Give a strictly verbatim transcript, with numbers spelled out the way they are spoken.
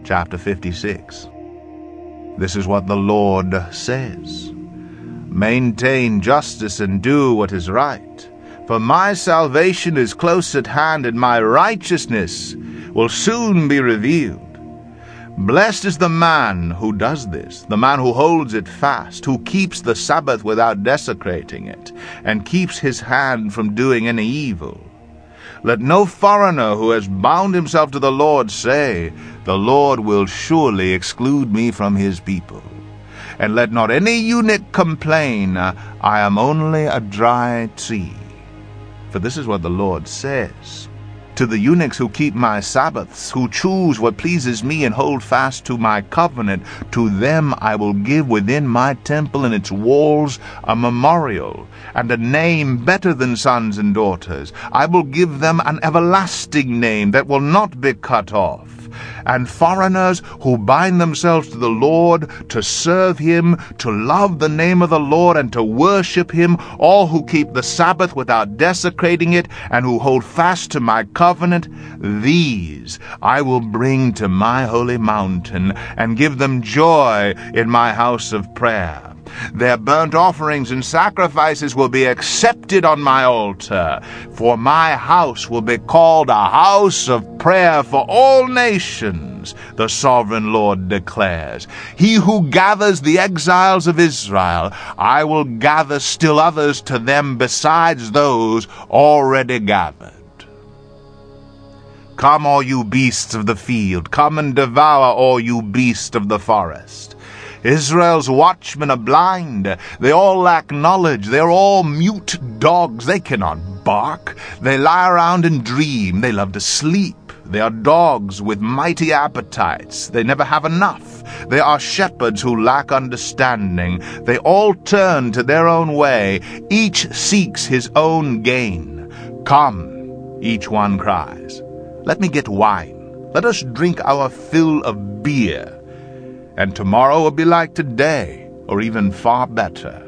chapter fifty-six. This is what the Lord says. Maintain justice and do what is right, for my salvation is close at hand, and my righteousness will soon be revealed. Blessed is the man who does this, the man who holds it fast, who keeps the Sabbath without desecrating it, and keeps his hand from doing any evil. Let no foreigner who has bound himself to the Lord say, The Lord will surely exclude me from his people. And let not any eunuch complain, I am only a dry tree. For this is what the Lord says. To the eunuchs who keep my Sabbaths, who choose what pleases me and hold fast to my covenant, to them I will give within my temple and its walls a memorial, and a name better than sons and daughters. I will give them an everlasting name that will not be cut off. And foreigners who bind themselves to the Lord, to serve him, to love the name of the Lord, and to worship him, all who keep the Sabbath without desecrating it, and who hold fast to my covenant, these I will bring to my holy mountain, and give them joy in my house of prayer. Their burnt offerings and sacrifices will be accepted on my altar, for my house will be called a house of prayer for all nations, the sovereign Lord declares. He who gathers the exiles of Israel, I will gather still others to them besides those already gathered. Come, all you beasts of the field, come and devour all you beasts of the forest. Israel's watchmen are blind. They all lack knowledge. They're all mute dogs. They cannot bark. They lie around and dream. They love to sleep. They are dogs with mighty appetites. They never have enough. They are shepherds who lack understanding. They all turn to their own way. Each seeks his own gain. Come, each one cries. Let me get wine. Let us drink our fill of beer. And tomorrow will be like today, or even far better.